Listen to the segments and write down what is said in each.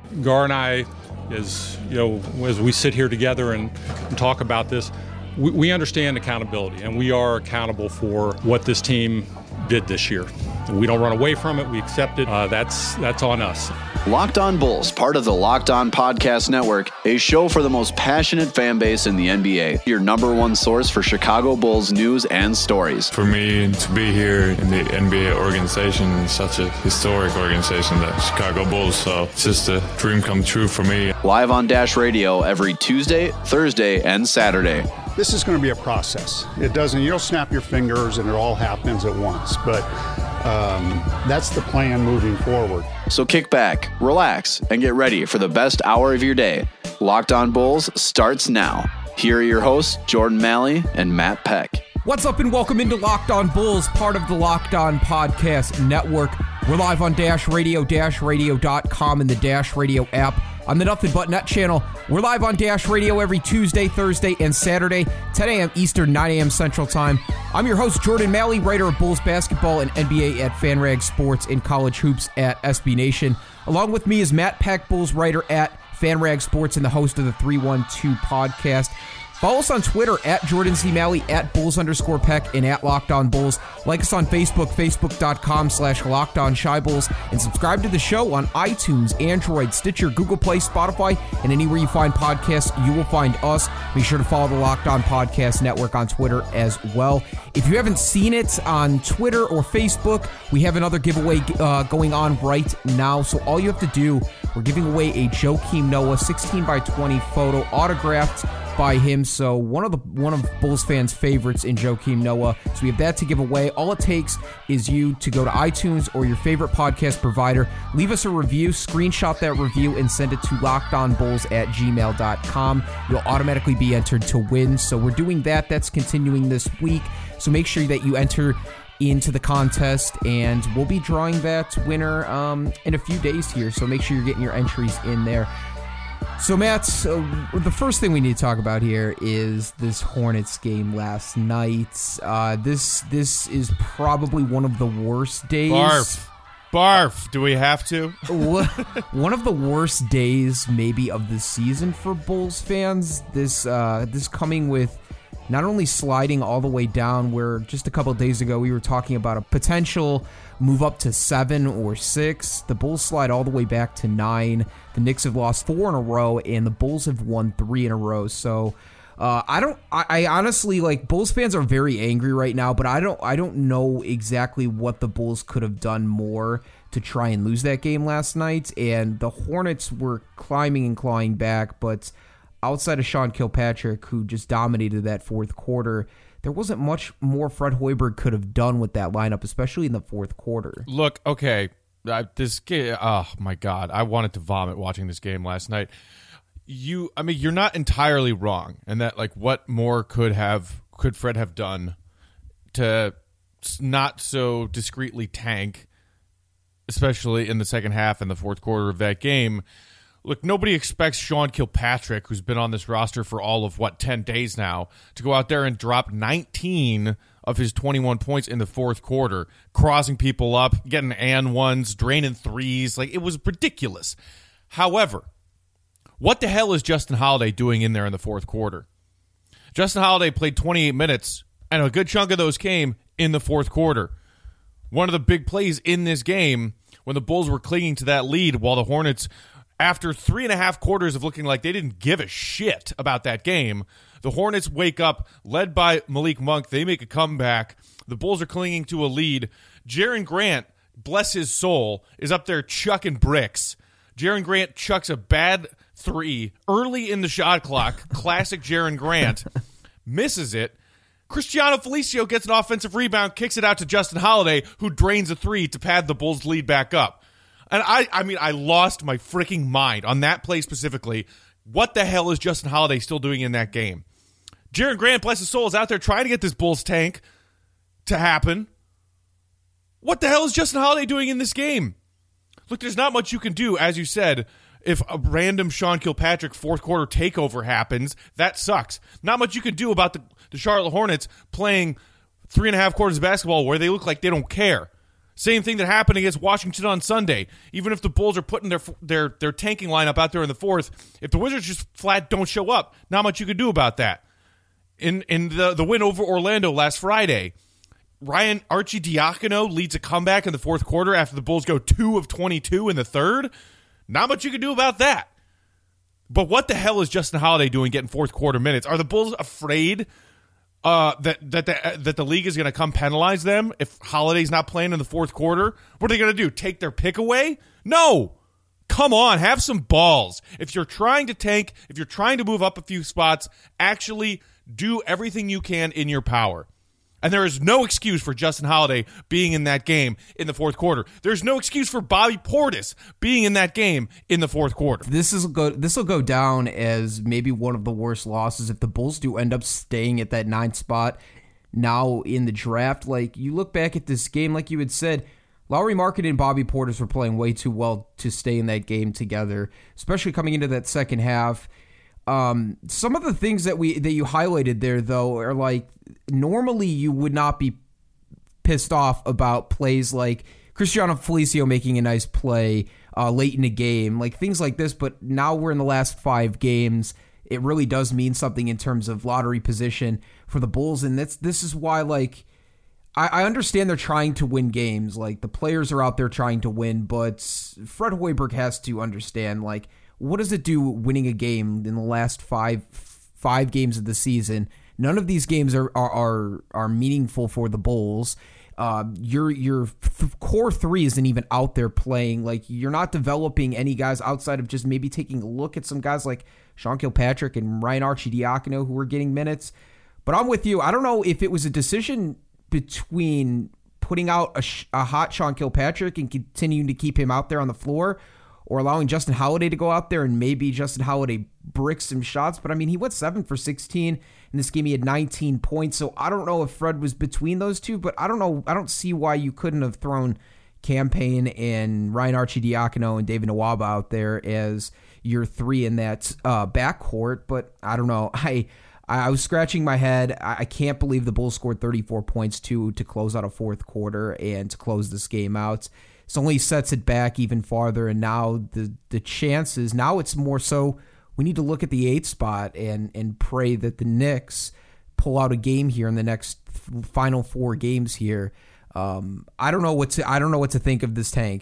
Gar and I, as we sit here together and talk about this, we understand accountability, and we are accountable for what this team did this year. We don't run away from it. We accept it. That's on us. Locked On Bulls, part of the Locked On Podcast Network, a show for the most passionate fan base in the NBA. Your number one source for Chicago Bulls news and stories. For me to be here in the NBA organization, is such a historic organization, the Chicago Bulls, so it's just a dream come true for me. Live on Dash Radio every Tuesday, Thursday, and Saturday. This is going to be a process. You don't snap your fingers and it all happens at once, but that's the plan moving forward. So kick back, relax, and get ready for the best hour of your day. Locked On Bulls starts now. Here are your hosts, Jordan Malley and Matt Peck. What's up and welcome into Locked On Bulls, part of the Locked On Podcast Network. We're live on Dash Radio, dashradio.com, and the Dash Radio app. On the Nothing But Net channel, we're live on Dash Radio every Tuesday, Thursday, and Saturday, 10 a.m. Eastern, 9 a.m. Central Time. I'm your host, Jordan Malley, writer of Bulls basketball and NBA at FanRag Sports and college hoops at SB Nation. Along with me is Matt Peck, Bulls writer at FanRag Sports and the host of the 312 podcast. Follow us on Twitter at Jordan C. Malley, at Bulls_Peck, and at Locked On Bulls. Like us on Facebook, facebook.com/LockedOnShyBulls, and subscribe to the show on iTunes, Android, Stitcher, Google Play, Spotify, and anywhere you find podcasts, you will find us. Make sure to follow the Locked On Podcast Network on Twitter as well. If you haven't seen it on Twitter or Facebook, we have another giveaway going on right now. So all you have to do, we're giving away a Joakim Noah 16x20 photo autographed by him, so one of Bulls fans' favorites in Joakim Noah. So we have that to give away. All it takes is you to go to iTunes or your favorite podcast provider, leave us a review, screenshot that review, and send it to lockedonbulls@gmail.com. You'll automatically be entered to win. So we're doing that. That's continuing this week. So make sure that you enter into the contest, and we'll be drawing that winner in a few days here. So make sure you're getting your entries in there. So, Matt, the first thing we need to talk about here is this Hornets game last night. This is probably one of the worst days. Barf. Do we have to? One of the worst days, maybe, of the season for Bulls fans. This coming with not only sliding all the way down, where just a couple of days ago we were talking about a potential move up to 7 or 6. The Bulls slide all the way back to 9. The Knicks have lost 4 in a row, and the Bulls have won 3 in a row. So I honestly, Bulls fans are very angry right now, but I don't know exactly what the Bulls could have done more to try and lose that game last night. And the Hornets were climbing and clawing back, but outside of Sean Kilpatrick, who just dominated that fourth quarter, there wasn't much more Fred Hoiberg could have done with that lineup, especially in the fourth quarter. Look, okay, this game, oh my God, I wanted to vomit watching this game last night. You're not entirely wrong, and that what more could Fred have done to not so discreetly tank, especially in the second half and the fourth quarter of that game. Look, nobody expects Sean Kilpatrick, who's been on this roster for all of, 10 days now, to go out there and drop 19 of his 21 points in the fourth quarter, crossing people up, getting and ones, draining threes. It was ridiculous. However, what the hell is Justin Holiday doing in there in the fourth quarter? Justin Holiday played 28 minutes, and a good chunk of those came in the fourth quarter. One of the big plays in this game, when the Bulls were clinging to that lead while the Hornets, after 3.5 quarters of looking like they didn't give a shit about that game, the Hornets wake up, led by Malik Monk. They make a comeback. The Bulls are clinging to a lead. Jaren Grant, bless his soul, is up there chucking bricks. Jaren Grant chucks a bad 3 early in the shot clock. Classic Jaren Grant. Misses it. Cristiano Felicio gets an offensive rebound, kicks it out to Justin Holiday, who drains a 3 to pad the Bulls' lead back up. And I lost my freaking mind on that play specifically. What the hell is Justin Holiday still doing in that game? Jaren Grant, bless his soul, is out there trying to get this Bulls tank to happen. What the hell is Justin Holiday doing in this game? Look, there's not much you can do, as you said. If a random Sean Kilpatrick fourth quarter takeover happens, that sucks. Not much you can do about the Charlotte Hornets playing 3.5 quarters of basketball where they look like they don't care. Same thing that happened against Washington on Sunday. Even if the Bulls are putting their tanking lineup out there in the fourth, if the Wizards just flat don't show up, not much you can do about that. In the win over Orlando last Friday, Ryan Arcidiacono leads a comeback in the fourth quarter after the Bulls go 2 of 22 in the third. Not much you can do about that. But what the hell is Justin Holiday doing getting fourth quarter minutes? Are the Bulls afraid that the league is going to come penalize them if Holiday's not playing in the fourth quarter? What are they going to do? Take their pick away? No. Come on, have some balls. If you're trying to tank, if you're trying to move up a few spots, actually do everything you can in your power. And there is no excuse for Justin Holiday being in that game in the fourth quarter. There's no excuse for Bobby Portis being in that game in the fourth quarter. This will go down as maybe one of the worst losses if the Bulls do end up staying at that 9th spot now in the draft. Like, you look back at this game, like you had said, Lauri Markkanen and Bobby Portis were playing way too well to stay in that game together, especially coming into that second half. Some of the things that you highlighted there, though, are like, normally you would not be pissed off about plays like Cristiano Felicio making a nice play late in a game, like things like this. But now we're in the last 5 games. It really does mean something in terms of lottery position for the Bulls. And this is why, like, I understand they're trying to win games. Like, the players are out there trying to win, but Fred Hoiberg has to understand, like, what does it do winning a game in the last five games of the season? None of these games are meaningful for the Bulls. Your core 3 isn't even out there playing. Like, you're not developing any guys outside of just maybe taking a look at some guys like Sean Kilpatrick and Ryan Arcidiacono who were getting minutes. But I'm with you. I don't know if it was a decision between putting out a hot Sean Kilpatrick and continuing to keep him out there on the floor, or allowing Justin Holiday to go out there and maybe Justin Holiday bricks some shots. But, I mean, he went 7 for 16 in this game. He had 19 points. So I don't know if Fred was between those two, but I don't know. I don't see why you couldn't have thrown Cam Payne and Ryan Arcidiacono and David Nwaba out there as your 3 in that backcourt. But I don't know. I was scratching my head. I can't believe the Bulls scored 34 points to close out a fourth quarter and to close this game out. It only sets it back even farther, and now the chances, now it's more so we need to look at the 8th spot and pray that the Knicks pull out a game here in the next final 4 games here. I don't know what to think of this tank.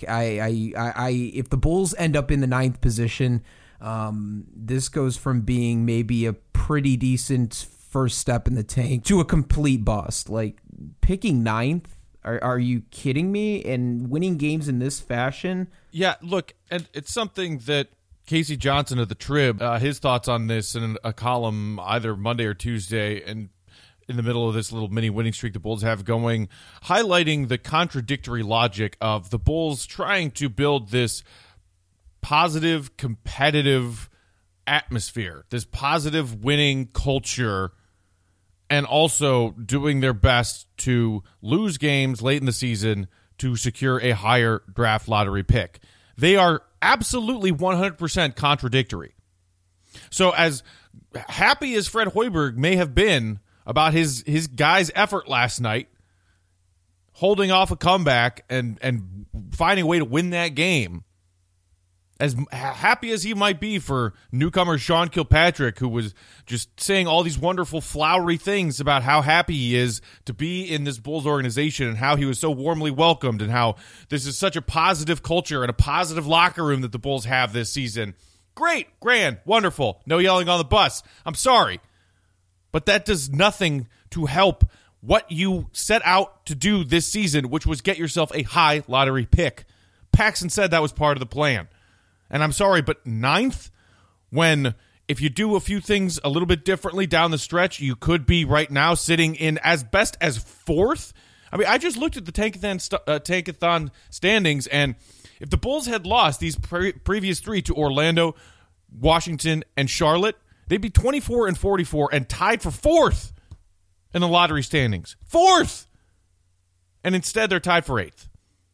If the Bulls end up in the 9th position, this goes from being maybe a pretty decent first step in the tank to a complete bust. Like, picking 9th. Are you kidding me? And winning games in this fashion? Yeah, look, and it's something that Casey Johnson of the Trib, his thoughts on this in a column either Monday or Tuesday, and in the middle of this little mini winning streak the Bulls have going, highlighting the contradictory logic of the Bulls trying to build this positive, competitive atmosphere, this positive winning culture, and also doing their best to lose games late in the season to secure a higher draft lottery pick. They are absolutely 100% contradictory. So as happy as Fred Hoiberg may have been about his guys' effort last night, holding off a comeback and finding a way to win that game, as happy as he might be for newcomer Sean Kilpatrick, who was just saying all these wonderful flowery things about how happy he is to be in this Bulls organization and how he was so warmly welcomed and how this is such a positive culture and a positive locker room that the Bulls have this season. Great, grand, wonderful. No yelling on the bus. I'm sorry. But that does nothing to help what you set out to do this season, which was get yourself a high lottery pick. Paxson said that was part of the plan. And I'm sorry, but 9th, when if you do a few things a little bit differently down the stretch, you could be right now sitting in as best as 4th. I mean, I just looked at the Tankathon standings, and if the Bulls had lost these previous 3 to Orlando, Washington, and Charlotte, they'd be 24 and 44 and tied for 4th in the lottery standings. 4th! And instead, they're tied for 8th.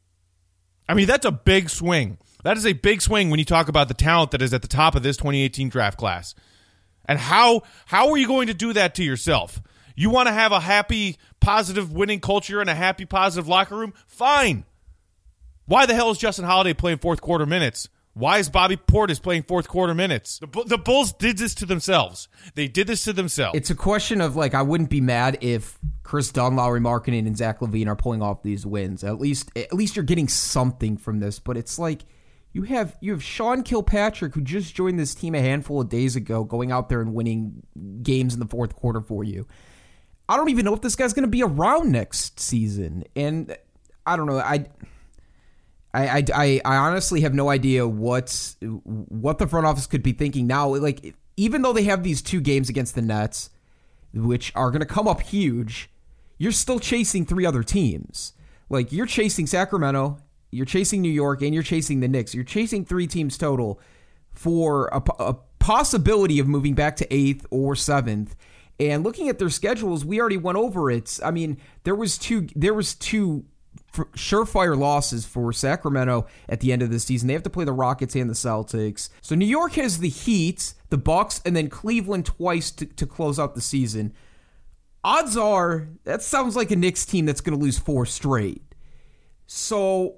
I mean, that's a big swing. That is a big swing when you talk about the talent that is at the top of this 2018 draft class. And how are you going to do that to yourself? You want to have a happy, positive winning culture and a happy, positive locker room? Fine. Why the hell is Justin Holiday playing fourth quarter minutes? Why is Bobby Portis playing fourth quarter minutes? The Bulls did this to themselves. They did this to themselves. It's a question of, like, I wouldn't be mad if Chris Dunn, Lauri Markkanen, and Zach LaVine are pulling off these wins. At least you're getting something from this. But it's like you have Sean Kilpatrick, who just joined this team a handful of days ago, going out there and winning games in the fourth quarter for you. I don't even know if this guy's going to be around next season. And I don't know. I honestly have no idea what the front office could be thinking now. Like, even though they have these 2 games against the Nets, which are going to come up huge, you're still chasing 3 other teams. Like, you're chasing Sacramento, you're chasing New York, and you're chasing the Knicks. You're chasing 3 teams total for a possibility of moving back to 8th or 7th. And looking at their schedules, we already went over it. I mean, there was two surefire losses for Sacramento at the end of the season. They have to play the Rockets and the Celtics. So New York has the Heat, the Bucks, and then Cleveland twice to close out the season. Odds are that sounds like a Knicks team that's going to lose 4 straight. So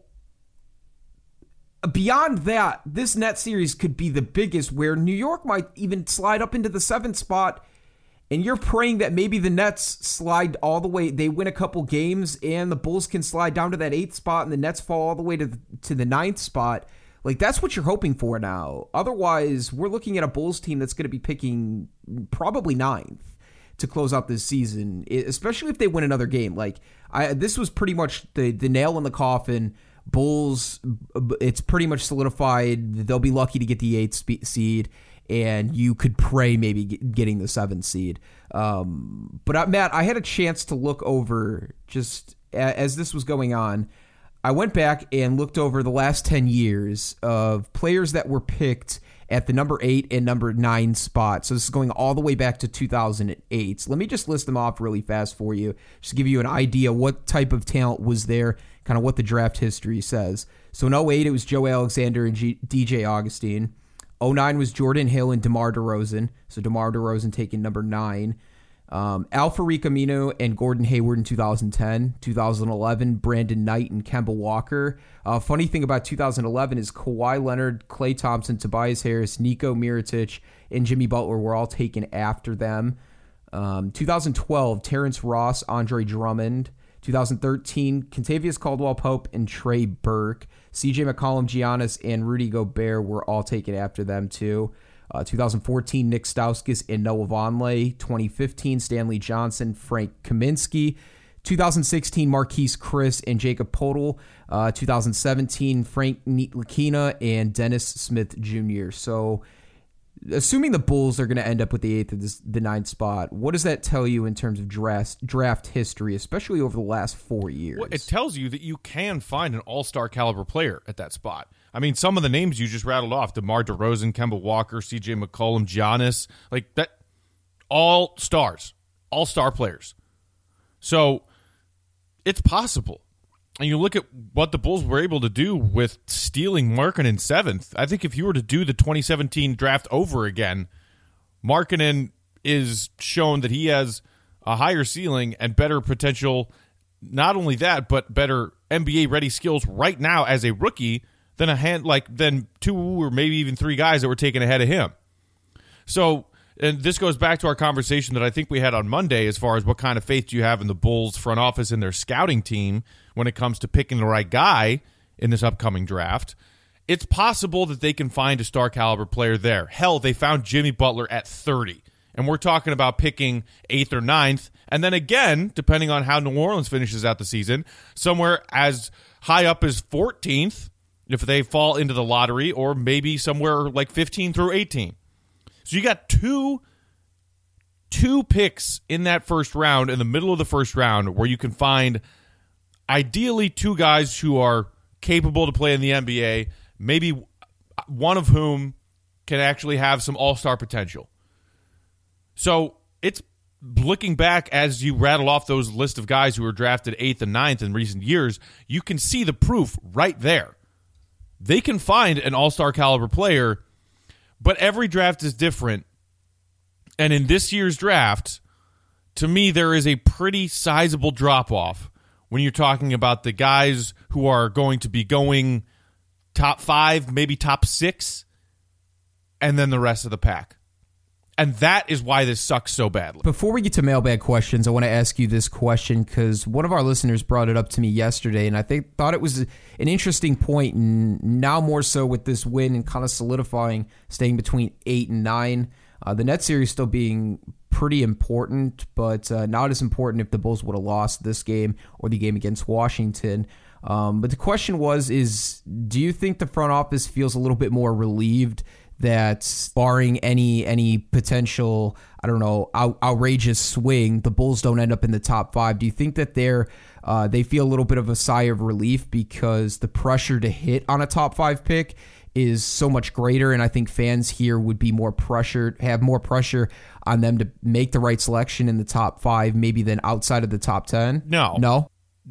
beyond that, this net series could be the biggest, where New York might even slide up into the 7th spot. And you're praying that maybe the Nets slide all the way. They win a couple games, and the Bulls can slide down to that 8th spot, and the Nets fall all the way to the 9th spot. Like, that's what you're hoping for now. Otherwise, we're looking at a Bulls team that's going to be picking probably 9th to close out this season, especially if they win another game. Like, this was pretty much the nail in the coffin. Bulls, it's pretty much solidified. They'll be lucky to get the 8th seed. And you could pray maybe getting the 7th seed. But Matt, I had a chance to look over, just as this was going on, I went back and looked over the last 10 years of players that were picked at the number 8 and number 9 spot. So this is going all the way back to 2008. So let me just list them off really fast for you, just to give you an idea what type of talent was there, kind of what the draft history says. So in 2008, it was Joe Alexander and DJ Augustine. 2009 was Jordan Hill and DeMar DeRozan. So DeMar DeRozan taking number 9. Al-Farouq Aminu and Gordon Hayward in 2010. 2011, Brandon Knight and Kemba Walker. Funny thing about 2011 is Kawhi Leonard, Klay Thompson, Tobias Harris, Nico Mirotic, and Jimmy Butler were all taken after them. 2012, Terrence Ross, Andre Drummond. 2013, Kentavious Caldwell-Pope and Trey Burke. CJ McCollum, Giannis, and Rudy Gobert were all taken after them, too. 2014, Nick Stauskas and Noah Vonleh. 2015, Stanley Johnson, Frank Kaminsky. 2016, Marquise Chris and Jacob Poeltl. 2017, Frank Ntilikina and Dennis Smith Jr. So, assuming the Bulls are going to end up with the 8th or the 9th spot, what does that tell you in terms of draft history, especially over the last 4 years? Well, it tells you that you can find an all-star caliber player at that spot. I mean, some of the names you just rattled off, DeMar DeRozan, Kemba Walker, CJ McCollum, Giannis, like that, all stars, all-star players. So it's possible. And you look at what the Bulls were able to do with stealing Markkanen 7th. I think if you were to do the 2017 draft over again, Markkanen is shown that he has a higher ceiling and better potential. Not only that, but better NBA-ready skills right now as a rookie than 2 or maybe even 3 guys that were taken ahead of him. So, and this goes back to our conversation that I think we had on Monday as far as what kind of faith do you have in the Bulls front office and their scouting team when it comes to picking the right guy in this upcoming draft. It's possible that they can find a star caliber player there. Hell, they found Jimmy Butler at 30. And we're talking about picking 8th or 9th. And then again, depending on how New Orleans finishes out the season, somewhere as high up as 14th if they fall into the lottery, or maybe somewhere like 15 through 18. So you got two picks in that first round, in the middle of the first round, where you can find ideally 2 guys who are capable to play in the NBA, maybe one of whom can actually have some all-star potential. So it's looking back as you rattle off those list of guys who were drafted 8th and 9th in recent years, you can see the proof right there. They can find an all-star caliber player, but every draft is different. And in this year's draft, to me, there is a pretty sizable drop-off when you're talking about the guys who are going to be going top 5, maybe top 6, and then the rest of the pack. And that is why this sucks so badly. Before we get to mailbag questions, I want to ask you this question because one of our listeners brought it up to me yesterday, and I thought it was an interesting point, and now more so with this win and kind of solidifying, staying between 8 and 9. The net series still being pretty important, but not as important if the Bulls would have lost this game or the game against Washington. But the question is do you think the front office feels a little bit more relieved that barring any potential, outrageous swing, the Bulls don't end up in the top 5? Do you think that they feel a little bit of a sigh of relief because the pressure to hit on a top 5 pick is so much greater, and I think fans here would be have more pressure on them to make the right selection in the top 5, maybe than outside of the top 10? No.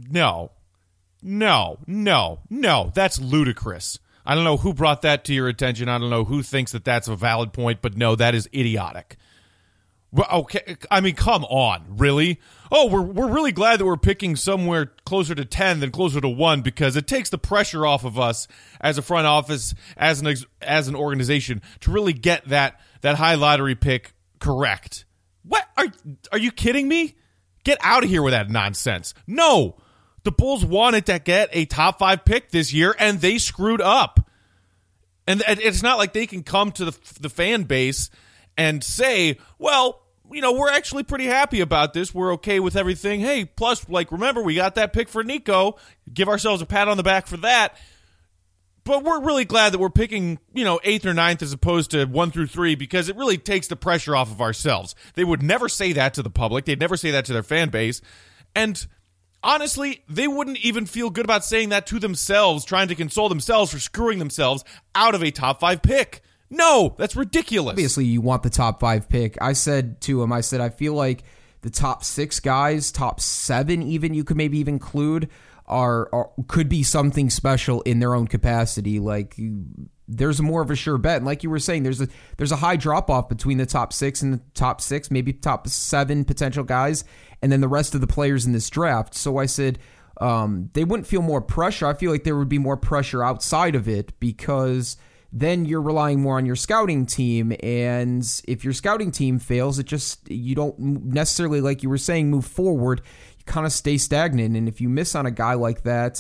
That's ludicrous. I don't know who brought that to your attention. I don't know who thinks that that's a valid point, but no, that is idiotic. Well, okay, I mean, come on, really? Oh, we're really glad that we're picking somewhere closer to 10 than closer to 1 because it takes the pressure off of us as a front office, as an organization, to really get that high lottery pick correct. What? Are you kidding me? Get out of here with that nonsense. No. The Bulls wanted to get a top 5 pick this year, and they screwed up. And it's not like they can come to the fan base and say, well, we're actually pretty happy about this. We're okay with everything. Hey, plus, remember, we got that pick for Nico. Give ourselves a pat on the back for that. But we're really glad that we're picking, 8th or 9th as opposed to 1 through 3 because it really takes the pressure off of ourselves. They would never say that to the public. They'd never say that to their fan base. And honestly, they wouldn't even feel good about saying that to themselves, trying to console themselves for screwing themselves out of a top 5 pick. No, that's ridiculous. Obviously, you want the top 5 pick. I said to him, I feel like the top 6 guys, top 7 even, you could maybe even include, could be something special in their own capacity. There's more of a sure bet. And like you were saying, there's a high drop-off between the top 6 and the top 6, maybe top 7 potential guys, and then the rest of the players in this draft. So I said they wouldn't feel more pressure. I feel like there would be more pressure outside of it because then you're relying more on your scouting team. And if your scouting team fails, you don't necessarily, like you were saying, move forward. You kind of stay stagnant. And if you miss on a guy like that,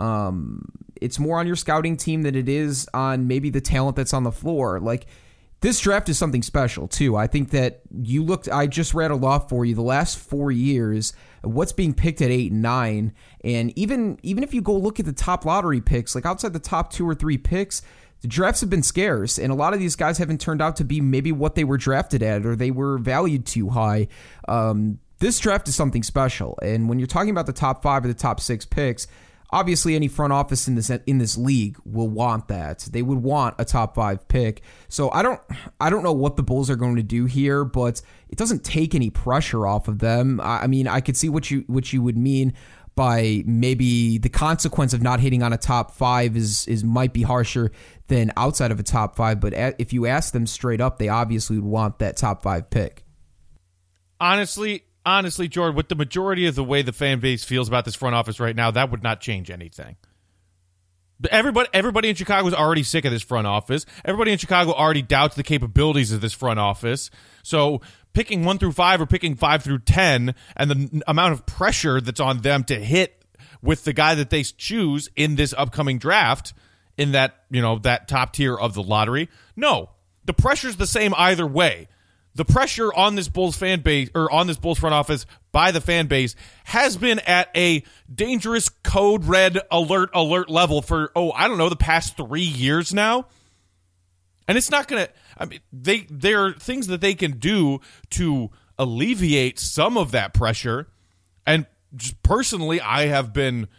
it's more on your scouting team than it is on maybe the talent that's on the floor. This draft is something special too. I think that I just rattled off for you the last 4 years, what's being picked at 8 and 9. And even if you go look at the top lottery picks, outside the top 2 or 3 picks, the drafts have been scarce, and a lot of these guys haven't turned out to be maybe what they were drafted at, or they were valued too high. This draft is something special, and when you're talking about the top 5 or the top 6 picks, obviously any front office in this league will want that. They would want a top 5 pick. So I don't know what the Bulls are going to do here, but it doesn't take any pressure off of them. I mean, I could see what you would mean by maybe the consequence of not hitting on a top 5 is might be harsher than outside of a top 5. But if you ask them straight up, they obviously would want that top 5 pick. Honestly, Jordan, with the majority of the way the fan base feels about this front office right now, that would not change anything. Everybody in Chicago is already sick of this front office. Everybody in Chicago already doubts the capabilities of this front office. So picking 1 through 5 or picking 5 through 10 and the amount of pressure that's on them to hit with the guy that they choose in this upcoming draft in that, that top tier of the lottery. No, the pressure's the same either way. The pressure on this Bulls fan base, or on this Bulls front office by the fan base, has been at a dangerous code red alert level for, the past 3 years now. And it's not going to, there are things that they can do to alleviate some of that pressure. And just personally, I have been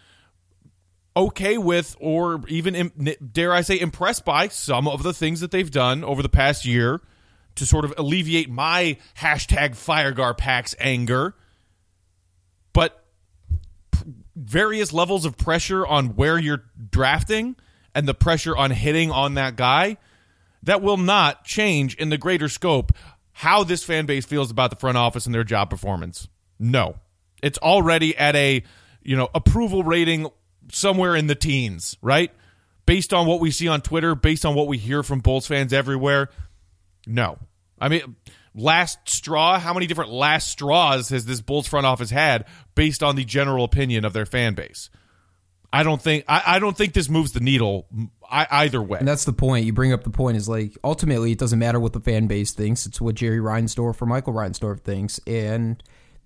okay with, or even, dare I say, impressed by some of the things that they've done over the past year to sort of alleviate my #FireGarPax anger. But various levels of pressure on where you're drafting and the pressure on hitting on that guy, that will not change in the greater scope how this fan base feels about the front office and their job performance. No. It's already at a, approval rating somewhere in the teens, right? Based on what we see on Twitter, based on what we hear from Bulls fans everywhere. No. I mean, last straw, how many different last straws has this Bulls front office had based on the general opinion of their fan base? I don't think this moves the needle either way. And that's the point. You bring up the point is like, ultimately, it doesn't matter what the fan base thinks. It's what Jerry Reinsdorf or Michael Reinsdorf thinks. And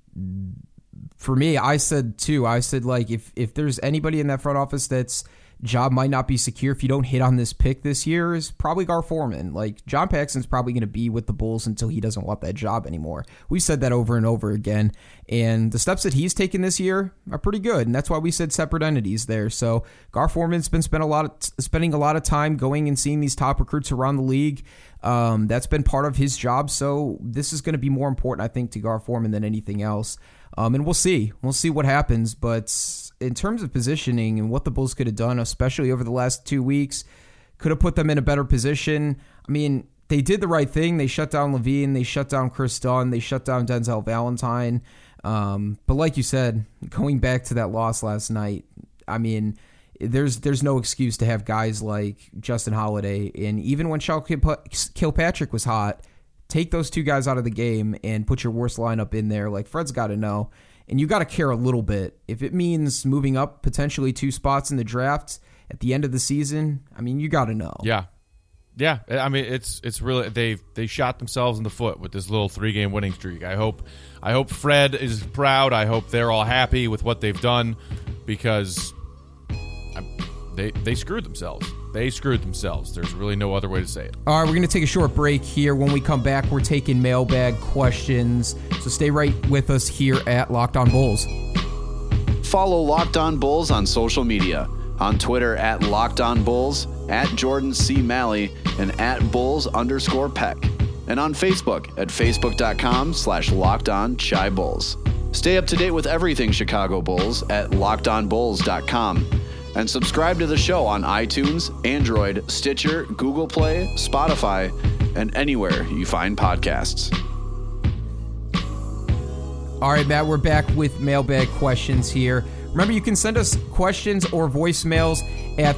for me, I said, like, if there's anybody in that front office that's job might not be secure if you don't hit on this pick this year, is probably Gar Forman. Like, John Paxson's probably going to be with the Bulls until he doesn't want that job anymore. We've said that over and over again, and the steps that he's taken this year are pretty good, and that's why we said separate entities there. So Gar Forman's been spending a lot of time going and seeing these top recruits around the league. That's been part of his job, so this is going to be more important, I think, to Gar Forman than anything else. And we'll see what happens, but in terms of positioning and what the Bulls could have done, especially over the last 2 weeks, could have put them in a better position. I mean, they did the right thing. They shut down LaVine. They shut down Chris Dunn. They shut down Denzel Valentine. But like you said, going back to that loss last night, I mean, there's no excuse to have guys like Justin Holiday. And even when Shal Kilpatrick was hot, take those two guys out of the game and put your worst lineup in there. Like, Fred's got to know. And you got to care a little bit. If it means moving up potentially 2 spots in the draft at the end of the season, I mean, you got to know. Yeah. I mean, it's really they shot themselves in the foot with this little 3-game winning streak. I hope Fred is proud. I hope they're all happy with what they've done, because they screwed themselves. They screwed themselves. There's really no other way to say it. All right, we're going to take a short break here. When we come back, we're taking mailbag questions. So stay right with us here at Locked On Bulls. Follow Locked On Bulls on social media. On Twitter at Locked On Bulls, at Jordan C. Malley, and at Bulls_Peck. And on Facebook at Facebook.com/LockedOnChiBulls. Stay up to date with everything Chicago Bulls at LockedOnBulls.com. And subscribe to the show on iTunes, Android, Stitcher, Google Play, Spotify, and anywhere you find podcasts. All right, Matt, we're back with mailbag questions here. Remember, you can send us questions or voicemails at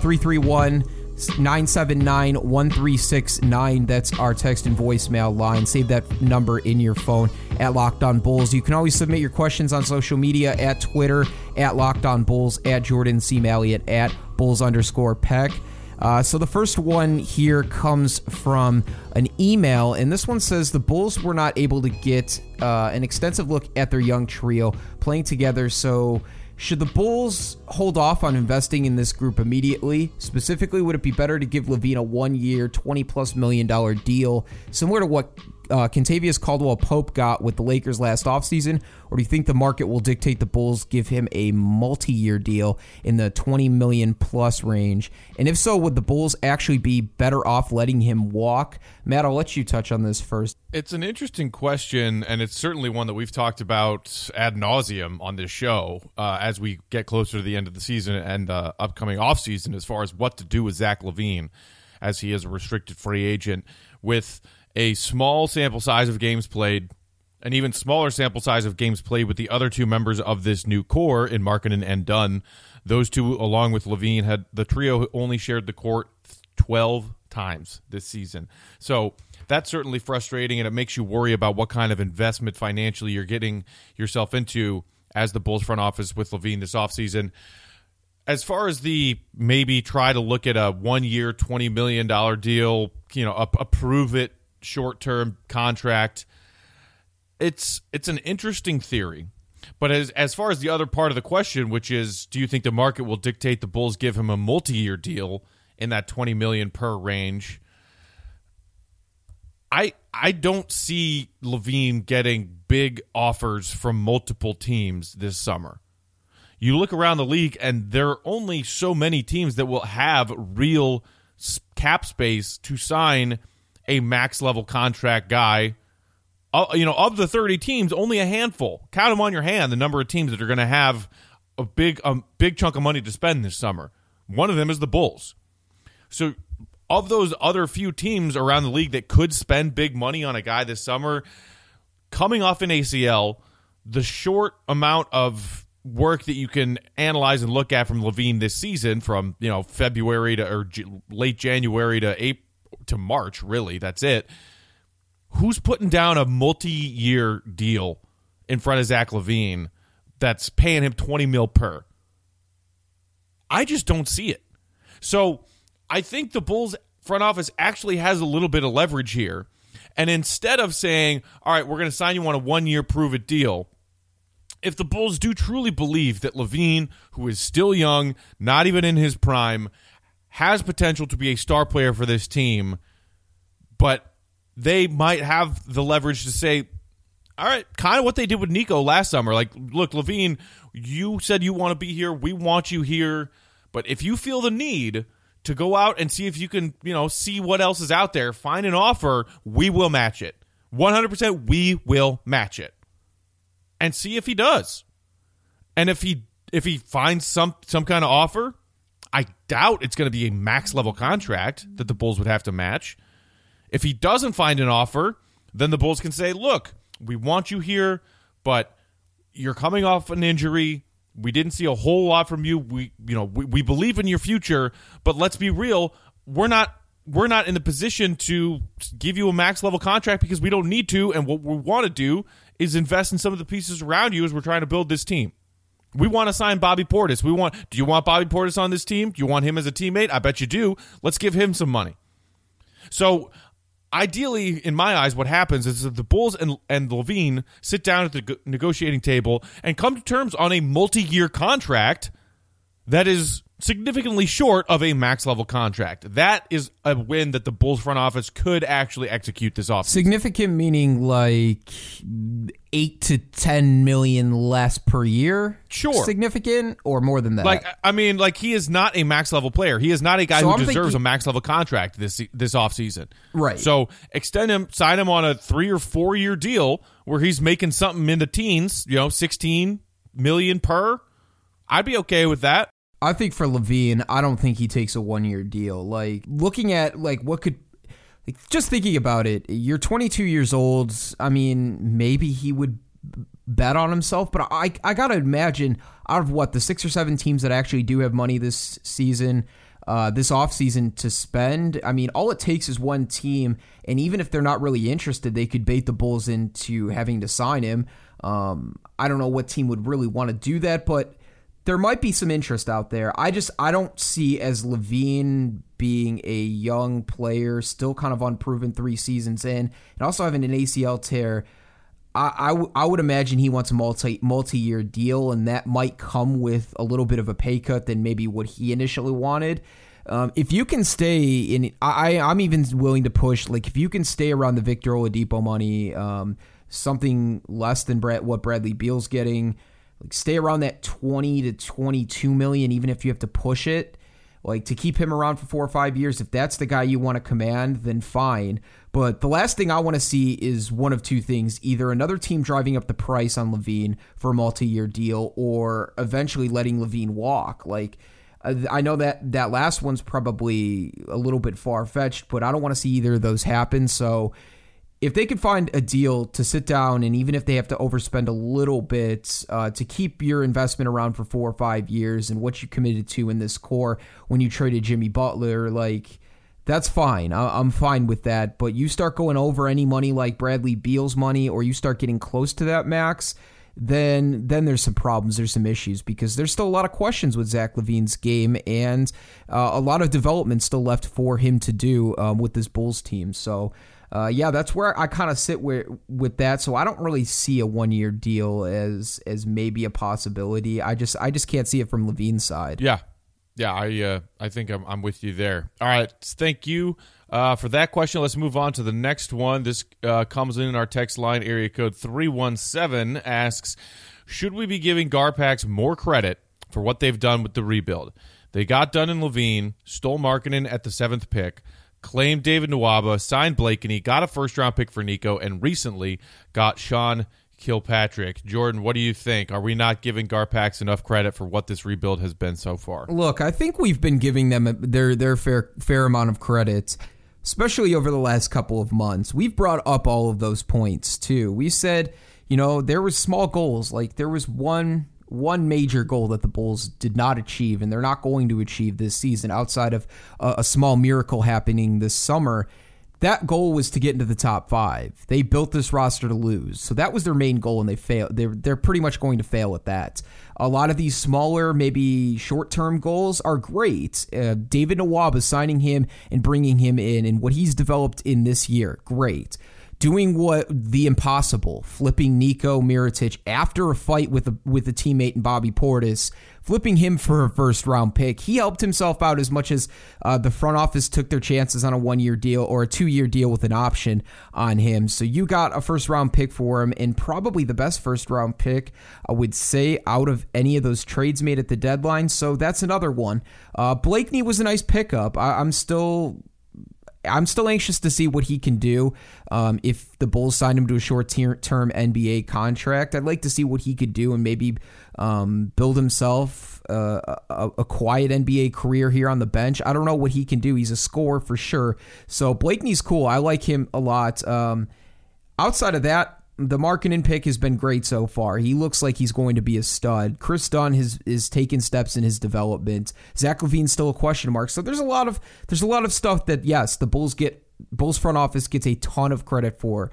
331-979-1369. That's our text and voicemail line. Save that number in your phone at Locked On Bulls. You can always submit your questions on social media at Twitter, at Locked On Bulls, at Jordan C. Malley, at Bulls_Peck. So the first one here comes from an email, and this one says the Bulls were not able to get an extensive look at their young trio playing together, so should the Bulls hold off on investing in this group immediately? Specifically, would it be better to give LaVine a 1-year, $20+ million deal, similar to what Kentavious Caldwell-Pope got with the Lakers last offseason? Or do you think the market will dictate the Bulls give him a multi-year deal in the $20 million+ range? And if so, would the Bulls actually be better off letting him walk? Matt, I'll let you touch on this first. It's an interesting question, and it's certainly one that we've talked about ad nauseum on this show as we get closer to the end of the season and the upcoming offseason, as far as what to do with Zach LaVine, as he is a restricted free agent with a small sample size of games played, an even smaller sample size of games played with the other two members of this new core in Markkanen and Dunn. Those two, along with LaVine, had the trio only shared the court 12 times this season. So that's certainly frustrating, and it makes you worry about what kind of investment financially you're getting yourself into as the Bulls front office with LaVine this offseason. As far as the maybe try to look at a 1-year, $20 million deal, approve it, short-term contract, it's an interesting theory. But as far as the other part of the question, which is, do you think the market will dictate the Bulls give him a multi-year deal in that $20 million per range? I don't see LaVine getting big offers from multiple teams this summer. You look around the league, and there are only so many teams that will have real cap space to sign a max-level contract guy. Of the 30 teams, only a handful. Count them on your hand, the number of teams that are going to have a big chunk of money to spend this summer. One of them is the Bulls. So of those other few teams around the league that could spend big money on a guy this summer, coming off an ACL, the short amount of work that you can analyze and look at from LaVine this season, from February to late January to March, really. That's it. Who's putting down a multi-year deal in front of Zach LaVine that's paying him $20 million per? I just don't see it. So I think the Bulls front office actually has a little bit of leverage here. And instead of saying, all right, we're going to sign you on a 1-year prove-it deal, if the Bulls do truly believe that LaVine, who is still young, not even in his prime, has potential to be a star player for this team, but they might have the leverage to say, all right, kind of what they did with Nico last summer. Like, look, LaVine, you said you want to be here. We want you here. But if you feel the need to go out and see if you can, see what else is out there, find an offer, we will match it. 100% we will match it. And see if he does. And if he finds some kind of offer, I doubt it's going to be a max level contract that the Bulls would have to match. If he doesn't find an offer, then the Bulls can say, look, we want you here, but you're coming off an injury. We didn't see a whole lot from you. We believe in your future, but let's be real. We're not in the position to give you a max level contract because we don't need to. And what we want to do is invest in some of the pieces around you as we're trying to build this team. We want to sign Bobby Portis. Do you want Bobby Portis on this team? Do you want him as a teammate? I bet you do. Let's give him some money. So ideally, in my eyes, what happens is that the Bulls and LaVine sit down at the negotiating table and come to terms on a multi-year contract that is significantly short of a max-level contract. That is a win that the Bulls front office could actually execute this offseason. Significant meaning like 8 to 10 million less per year? Sure. Significant or more than that? He is not a max-level player. He is not a guy who deserves a max-level contract this offseason. Right. So extend him, sign him on a 3 or 4 year deal where he's making something in the teens, $16 million per. I'd be okay with that. I think for LaVine, I don't think he takes a 1-year deal. Like, looking at what could, just thinking about it, you're 22 years old. I mean, maybe he would bet on himself, but I gotta imagine out of the 6 or 7 teams that actually do have money this season, this offseason to spend. I mean, all it takes is one team, and even if they're not really interested, they could bait the Bulls into having to sign him. I don't know what team would really want to do that, but there might be some interest out there. I don't see as LaVine being a young player, still kind of unproven 3 seasons in, and also having an ACL tear. I would imagine he wants a multi-year deal, and that might come with a little bit of a pay cut than maybe what he initially wanted. If you can stay in, I'm even willing to push, if you can stay around the Victor Oladipo money, something less than what Bradley Beal's getting, stay around that 20 to 22 million, even if you have to push it, to keep him around for 4 or 5 years. If that's the guy you want to command, then fine. But the last thing I want to see is one of two things: either another team driving up the price on LaVine for a multi-year deal, or eventually letting LaVine walk. I know that last one's probably a little bit far-fetched, but I don't want to see either of those happen. So if they could find a deal to sit down, and even if they have to overspend a little bit to keep your investment around for 4 or 5 years and what you committed to in this core when you traded Jimmy Butler, that's fine. I'm fine with that. But you start going over any money like Bradley Beal's money, or you start getting close to that max, then there's some problems. There's some issues, because there's still a lot of questions with Zach LaVine's game, and a lot of development still left for him to do with this Bulls team. So that's where I kind of sit with that. So I don't really see a 1-year deal as maybe a possibility. I just can't see it from LaVine's side. Yeah. I think I'm with you there. All right, thank you for that question. Let's move on to the next one. This comes in our text line. Area code 317 asks, should we be giving Garpax more credit for what they've done with the rebuild? They got done in LaVine, stole Markkanen at the 7th pick, claimed David Nwaba, signed Blakeney, got a first-round pick for Nico, and recently got Sean Kilpatrick. Jordan, what do you think? Are we not giving Garpax enough credit for what this rebuild has been so far? Look, I think we've been giving them their fair amount of credit, especially over the last couple of months. We've brought up all of those points, too. We said, there was small goals. There was one one major goal that the Bulls did not achieve, and they're not going to achieve this season outside of a small miracle happening this summer. That goal was to get into the top 5. They built this roster to lose. So that was their main goal, and they failed. They're pretty much going to fail at that. A lot of these smaller, maybe short-term goals are great. David Nawab is signing him and bringing him in, and what he's developed in this year, great. Doing what the impossible, flipping Nico Mirotic after a fight with a teammate in Bobby Portis, flipping him for a first-round pick. He helped himself out as much as the front office took their chances on a 1-year deal or a 2-year deal with an option on him. So you got a first-round pick for him, and probably the best first-round pick, I would say, out of any of those trades made at the deadline. So that's another one. Blakeney was a nice pickup. I'm still anxious to see what he can do. If the Bulls signed him to a short-term NBA contract, I'd like to see what he could do and maybe build himself a quiet NBA career here on the bench. I don't know what he can do. He's a scorer for sure. So Blakeney's cool. I like him a lot. Outside of that, the Markkanen pick has been great so far. He looks like he's going to be a stud. Chris Dunn is taking steps in his development. Zach LaVine's still a question mark. So there's a lot of stuff that, yes, the Bulls front office gets a ton of credit for.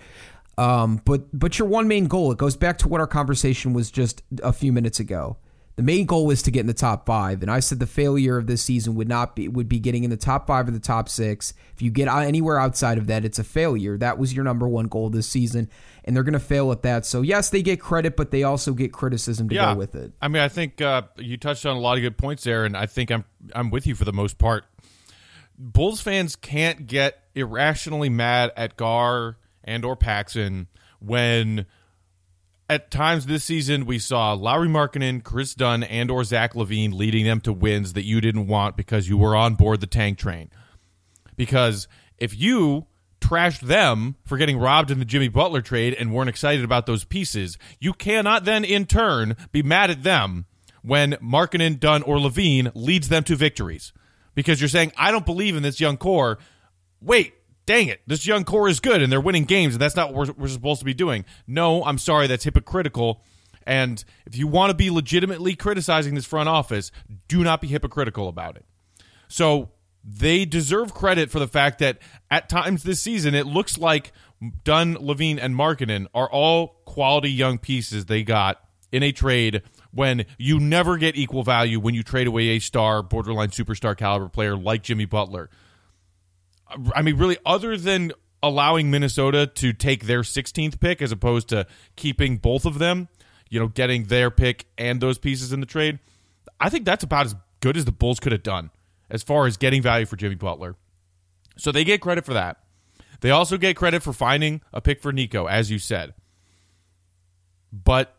But your one main goal, it goes back to what our conversation was just a few minutes ago. The main goal was to get in the top 5, and I said the failure of this season would be getting in the top 5 or the top 6. If you get anywhere outside of that, it's a failure. That was your number one goal this season, and they're going to fail at that. So yes, they get credit, but they also get criticism to go with it. I mean, I think you touched on a lot of good points there, and I think I'm with you for the most part. Bulls fans can't get irrationally mad at Gar and or Paxson when at times this season we saw Lauri Markkanen, Chris Dunn, and or Zach LaVine leading them to wins that you didn't want because you were on board the tank train. Because if you trashed them for getting robbed in the Jimmy Butler trade and weren't excited about those pieces, you cannot then in turn be mad at them when Markkanen, Dunn, or LaVine leads them to victories. Because you're saying, I don't believe in this young core. Wait, dang it, this young core is good and they're winning games and that's not what we're supposed to be doing. No, I'm sorry, that's hypocritical. And if you want to be legitimately criticizing this front office, do not be hypocritical about it. So they deserve credit for the fact that at times this season, it looks like Dunn, LaVine, and Markkanen are all quality young pieces they got in a trade when you never get equal value when you trade away a star, borderline superstar caliber player like Jimmy Butler. I mean, really, other than allowing Minnesota to take their 16th pick as opposed to keeping both of them, getting their pick and those pieces in the trade, I think that's about as good as the Bulls could have done as far as getting value for Jimmy Butler. So they get credit for that. They also get credit for finding a pick for Nico, as you said. But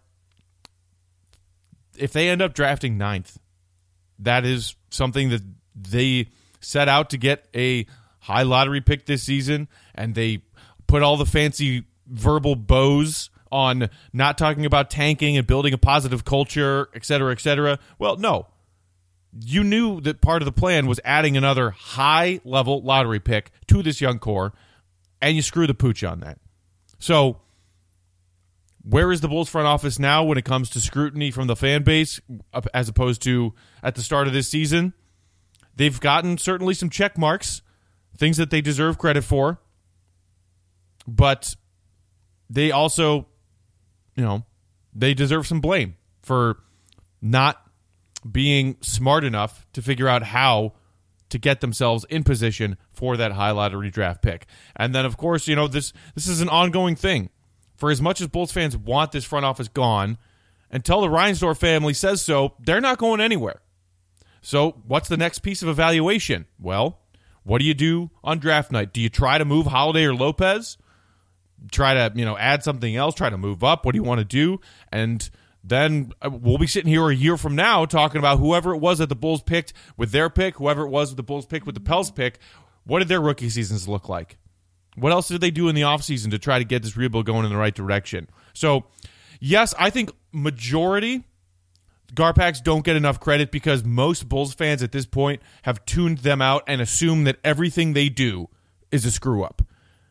if they end up drafting 9th, that is something that they set out to get a high lottery pick this season, and they put all the fancy verbal bows on not talking about tanking and building a positive culture, et cetera, et cetera. Well, no. You knew that part of the plan was adding another high-level lottery pick to this young core, and you screw the pooch on that. So where is the Bulls front office now when it comes to scrutiny from the fan base as opposed to at the start of this season? They've gotten certainly some check marks, things that they deserve credit for, but they also, they deserve some blame for not being smart enough to figure out how to get themselves in position for that high lottery draft pick. And then, of course, this is an ongoing thing. For as much as Bulls fans want this front office gone, until the Reinsdorf family says so, they're not going anywhere. So what's the next piece of evaluation? Well, what do you do on draft night? Do you try to move Holiday or Lopez? Try to, add something else? Try to move up? What do you want to do? And then we'll be sitting here a year from now talking about whoever it was that the Bulls picked with their pick, whoever it was that the Bulls picked with the Pels pick. What did their rookie seasons look like? What else did they do in the offseason to try to get this rebuild going in the right direction? So, yes, I think majority Garpax don't get enough credit because most Bulls fans at this point have tuned them out and assume that everything they do is a screw-up.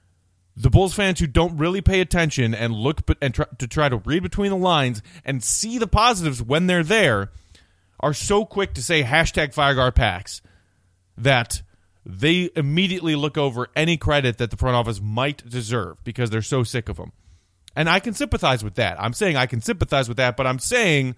The Bulls fans who don't really pay attention and look and try to read between the lines and see the positives when they're there are so quick to say #FireGuardPax that they immediately look over any credit that the front office might deserve because they're so sick of them. And I can sympathize with that. I'm saying I can sympathize with that, but I'm saying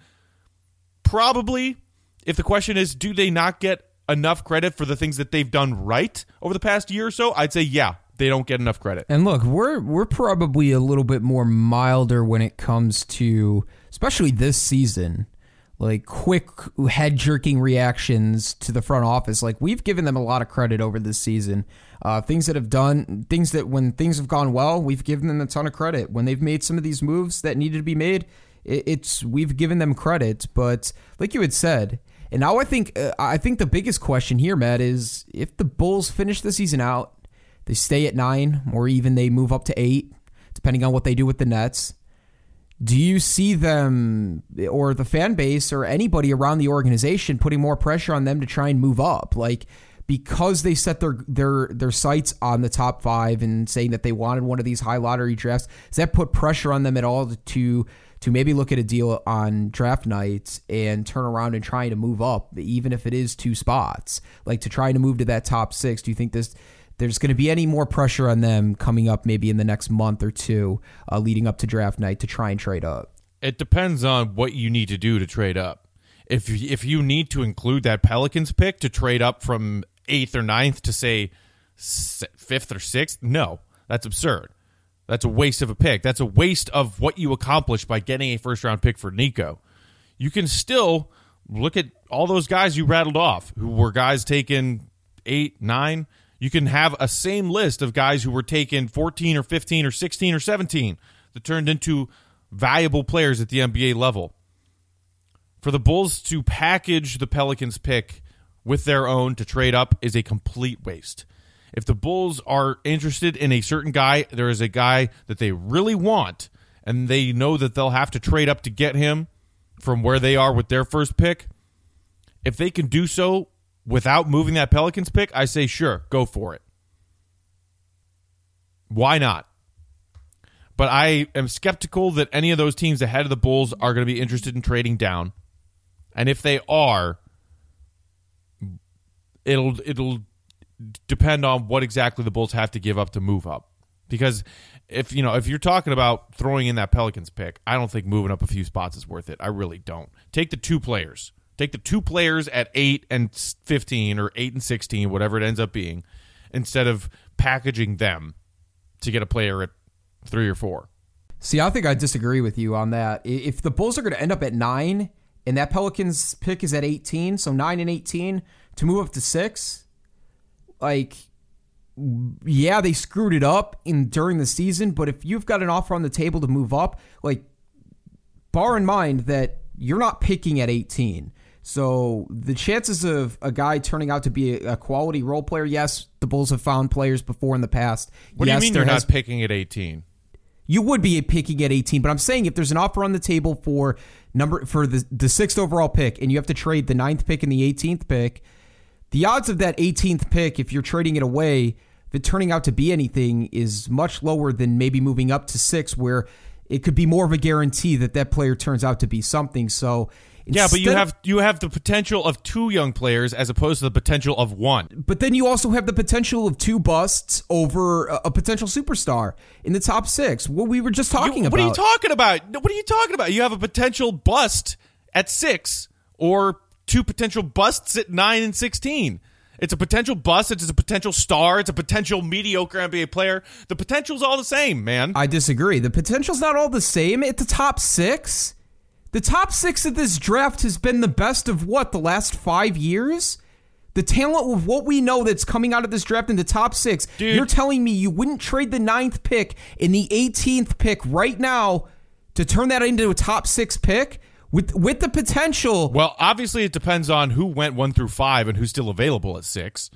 probably if the question is, do they not get enough credit for the things that they've done right over the past year or so, I'd say, yeah, they don't get enough credit. And look, we're probably a little bit more milder when it comes to, especially this season, like quick head-jerking reactions to the front office. Like, we've given them a lot of credit over this season. Things that when things have gone well, we've given them a ton of credit. When they've made some of these moves that needed to be made, we've given them credit. But like you had said, and now I think the biggest question here, Matt, is if the Bulls finish the season out, they stay at 9, or even they move up to 8, depending on what they do with the Nets. Do you see them or the fan base or anybody around the organization putting more pressure on them to try and move up? Like, because they set their sights on the top 5 and saying that they wanted one of these high lottery drafts, does that put pressure on them at all to maybe look at a deal on draft night and turn around and try to move up, even if it is 2 spots, like to try to move to that top 6? Do you think there's going to be any more pressure on them coming up maybe in the next month or two leading up to draft night to try and trade up? It depends on what you need to do to trade up. If you need to include that Pelicans pick to trade up from 8th or 9th to, say, 5th or 6th, no, that's absurd. That's a waste of a pick. That's a waste of what you accomplished by getting a first-round pick for Nico. You can still look at all those guys you rattled off who were guys taken 8, 9. You can have a same list of guys who were taken 14 or 15 or 16 or 17 that turned into valuable players at the NBA level. For the Bulls to package the Pelicans pick with their own to trade up is a complete waste. If the Bulls are interested in a certain guy, there is a guy that they really want, and they know that they'll have to trade up to get him from where they are with their first pick. If they can do so without moving that Pelicans pick, I say sure, go for it. Why not? But I am skeptical that any of those teams ahead of the Bulls are going to be interested in trading down. And if they are, it'll depend on what exactly the Bulls have to give up to move up. Because if you're talking about throwing in that Pelicans pick, I don't think moving up a few spots is worth it. I really don't. Take the 2 players. Take the 2 players at 8 and 15 or 8 and 16, whatever it ends up being, instead of packaging them to get a player at 3 or 4. See, I think I disagree with you on that. If the Bulls are going to end up at 9 and that Pelicans pick is at 18, so 9 and 18 to move up to 6, like, yeah, they screwed it up during the season, but if you've got an offer on the table to move up, like, bar in mind that you're not picking at 18. So the chances of a guy turning out to be a quality role player, yes, the Bulls have found players before in the past. What do you mean you're not picking at 18? You would be picking at 18, but I'm saying if there's an offer on the table for the 6th overall pick and you have to trade the 9th pick and the 18th pick, the odds of that 18th pick, if you're trading it away, if it turning out to be anything, is much lower than maybe moving up to 6, where it could be more of a guarantee that player turns out to be something. So yeah, but you have the potential of 2 young players as opposed to the potential of 1. But then you also have the potential of 2 busts over a potential superstar in the top 6. What we were just talking about. What are you talking about? What are you talking about? You have a potential bust at 6 or 2 potential busts at 9 and 16. It's a potential bust. It's a potential star. It's a potential mediocre NBA player. The potential's all the same, man. I disagree. The potential's not all the same. At the top 6, the top 6 of this draft has been the best of the last 5 years? The talent of what we know that's coming out of this draft in the top 6. Dude. You're telling me you wouldn't trade the 9th pick and the 18th pick right now to turn that into a top 6 pick? With the potential. Well, obviously it depends on who went 1 through 5 and who's still available at 6.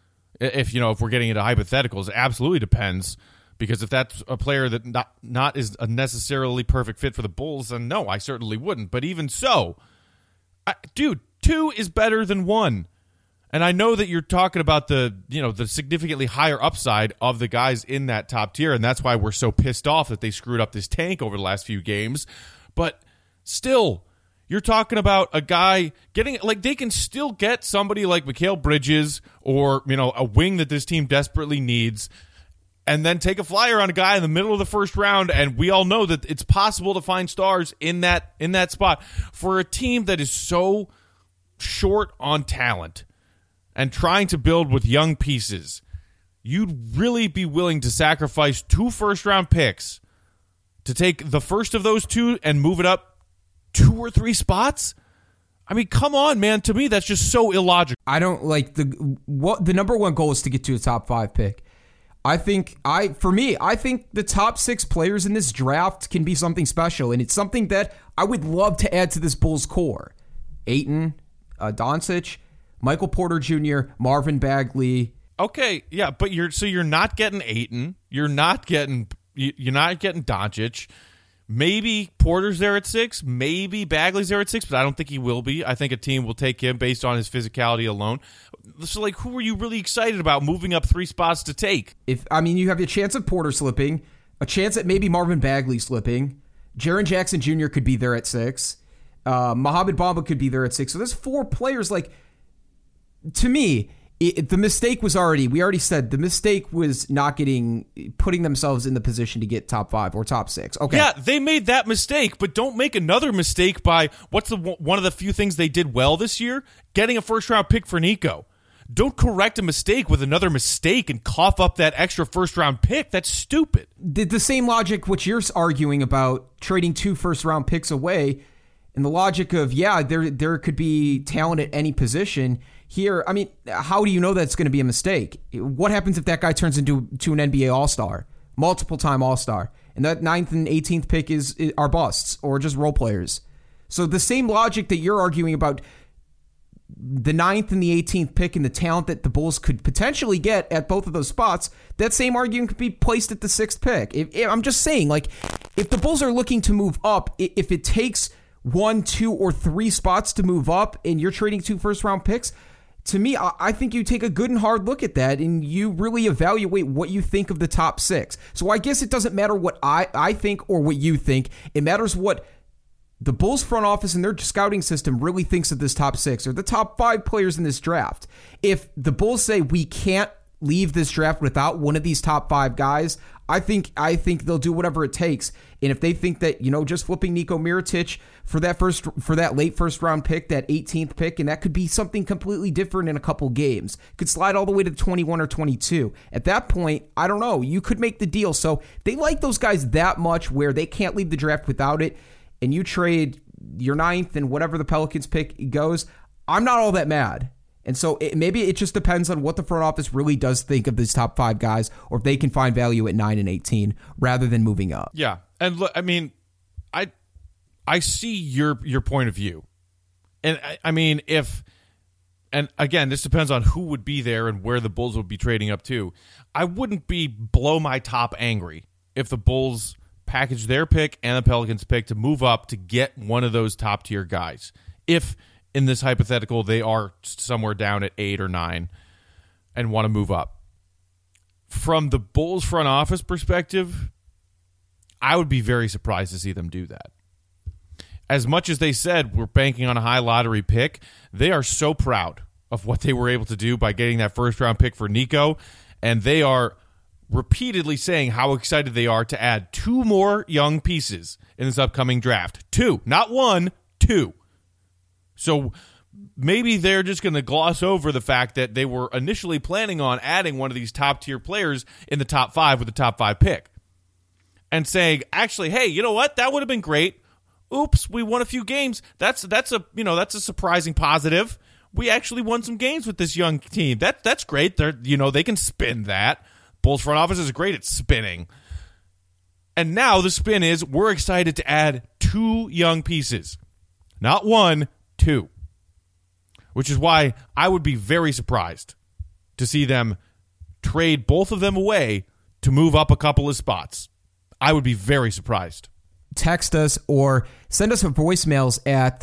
If we're getting into hypotheticals, it absolutely depends. Because if that's a player that not is a necessarily perfect fit for the Bulls, then no, I certainly wouldn't. But even so, 2 is better than 1. And I know that you're talking about the significantly higher upside of the guys in that top tier, and that's why we're so pissed off that they screwed up this tank over the last few games. But still, you're talking about a guy getting, like, they can still get somebody like Mikal Bridges or, a wing that this team desperately needs, and then take a flyer on a guy in the middle of the first round, and we all know that it's possible to find stars in that spot. For a team that is so short on talent and trying to build with young pieces, you'd really be willing to sacrifice 2 first-round picks to take the first of those 2 and move it up 2 or 3 spots? I mean, come on, man. To me, that's just so illogical. I don't like the number one goal is to get to a top 5 pick. I think the top 6 players in this draft can be something special, and it's something that I would love to add to this Bulls core. Ayton, Doncic, Michael Porter Jr., Marvin Bagley. Okay, yeah, but you're not getting Ayton. You're not getting Doncic. Maybe Porter's there at 6. Maybe Bagley's there at 6, but I don't think he will be. I think a team will take him based on his physicality alone. So, like, who are you really excited about moving up 3 spots to take? You have a chance of Porter slipping, a chance at maybe Marvin Bagley slipping. Jaren Jackson Jr. could be there at 6. Mohamed Bamba could be there at 6. So there's 4 players. Like, to me, the mistake was we already said the mistake was not putting themselves in the position to get top 5 or top 6. Okay. Yeah, they made that mistake, but don't make another mistake by one of the few things they did well this year? Getting a first-round pick for Nico. Don't correct a mistake with another mistake and cough up that extra first-round pick. That's stupid. The same logic which you're arguing about trading 2 first-round picks away, and the logic of, there could be talent at any position. Here, I mean, how do you know that's going to be a mistake? What happens if that guy turns into an NBA All-Star, multiple-time All-Star, and that 9th and 18th pick are busts or just role players? So the same logic that you're arguing about the 9th and the 18th pick and the talent that the Bulls could potentially get at both of those spots, that same argument could be placed at the 6th pick. I'm just saying, like, if the Bulls are looking to move up, if it takes 1, 2, or 3 spots to move up and you're trading 2 first-round picks, to me, I think you take a good and hard look at that and you really evaluate what you think of the top 6. So I guess it doesn't matter what I think or what you think. It matters what the Bulls front office and their scouting system really thinks of this top 6 or the top 5 players in this draft. If the Bulls say we can't leave this draft without one of these top 5 guys, I think they'll do whatever it takes. And if they think that, just flipping Nico Mirotic for that late first round pick, that 18th pick, and that could be something completely different in a couple games, could slide all the way to 21 or 22. At that point, I don't know, you could make the deal. So they like those guys that much where they can't leave the draft without it, and you trade your 9th and whatever the Pelicans pick goes, I'm not all that mad. And so maybe it just depends on what the front office really does think of these top 5 guys, or if they can find value at 9 and 18 rather than moving up. Yeah, and look, I mean, I see your point of view, and I mean, and again, this depends on who would be there and where the Bulls would be trading up to. I wouldn't be blow my top angry if the Bulls package their pick and the Pelicans pick to move up to get one of those top tier guys. If in this hypothetical, they are somewhere down at 8 or 9 and want to move up. From the Bulls front office perspective, I would be very surprised to see them do that. As much as they said we're banking on a high lottery pick, they are so proud of what they were able to do by getting that first-round pick for Nico, and they are repeatedly saying how excited they are to add 2 more young pieces in this upcoming draft. 2, not 1, 2. So maybe they're just going to gloss over the fact that they were initially planning on adding one of these top-tier players in the top 5 with the top 5 pick and saying, actually, hey, you know what? That would have been great. Oops, we won a few games. That's a surprising positive. We actually won some games with this young team. That's great. They can spin that. Bulls front office is great at spinning. And now the spin is we're excited to add 2 young pieces. Not 1, 2. Which is why I would be very surprised to see them trade both of them away to move up a couple of spots. I would be very surprised. text us or send us voicemails at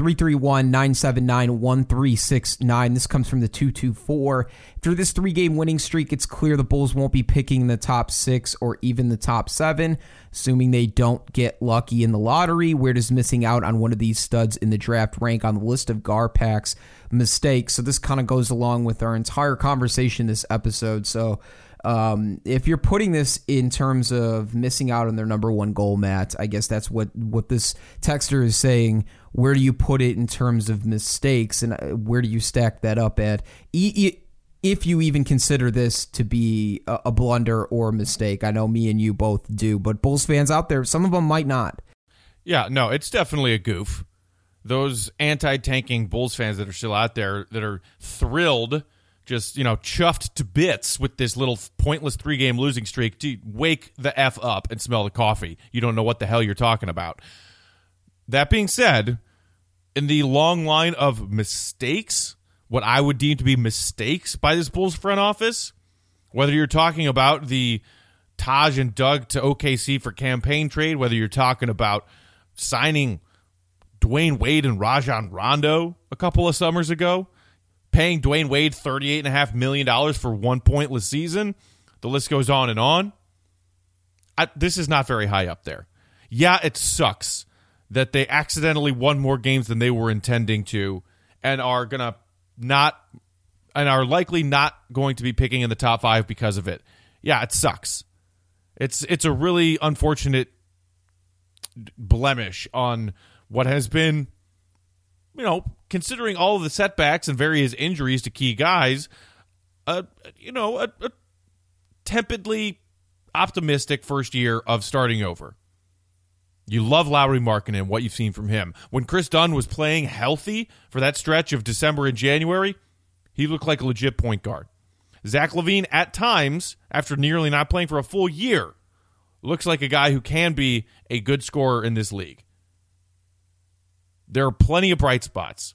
331-979-1369. This comes from the 224. Through this 3-game winning streak, it's clear the Bulls won't be picking the top 6 or even the top 7, assuming they don't get lucky in the lottery. Where does missing out on one of these studs in the draft rank on the list of Garpack's mistakes? So this kind of goes along with our entire conversation this episode. So if you're putting this in terms of missing out on their number one goal, Matt, I guess that's what this texter is saying. Where do you put it in terms of mistakes, and where do you stack that up at? If you even consider this to be a blunder or a mistake. I know me and you both do, but Bulls fans out there, some of them might not. Yeah, no, it's definitely a goof. Those anti-tanking Bulls fans that are still out there that are thrilled, just, chuffed to bits with this little pointless 3-game losing streak, wake the F up and smell the coffee. You don't know what the hell you're talking about. That being said, in the long line of mistakes, what I would deem to be mistakes by this Bulls front office, whether you're talking about the Taj and Doug to OKC for campaign trade, whether you're talking about signing Dwayne Wade and Rajon Rondo a couple of summers ago, paying Dwayne Wade $38.5 million for one pointless season. The list goes on and on. This is not very high up there. Yeah, it sucks that they accidentally won more games than they were intending to and are likely not going to be picking in the top 5 because of it. Yeah, it sucks. It's a really unfortunate blemish on what has been, considering all of the setbacks and various injuries to key guys, a tepidly optimistic first year of starting over. You love Lauri Markkanen, what you've seen from him. When Chris Dunn was playing healthy for that stretch of December and January, he looked like a legit point guard. Zach LaVine, at times, after nearly not playing for a full year, looks like a guy who can be a good scorer in this league. There are plenty of bright spots.